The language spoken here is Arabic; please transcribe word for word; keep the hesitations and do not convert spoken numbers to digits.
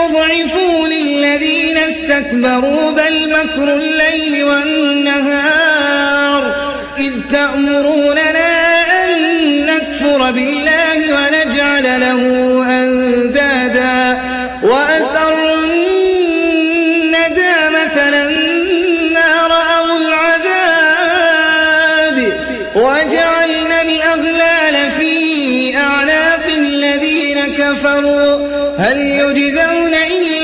أضعفوا للذين استكبروا بل مكر الليل والنهار إذ تأمروننا أن نكفر بالله ونجعل له أندادا وأسروا الندامة لما رأوا العذاب وجعلنا الأغلال في أعناق الذين كفروا هل يجزون إلا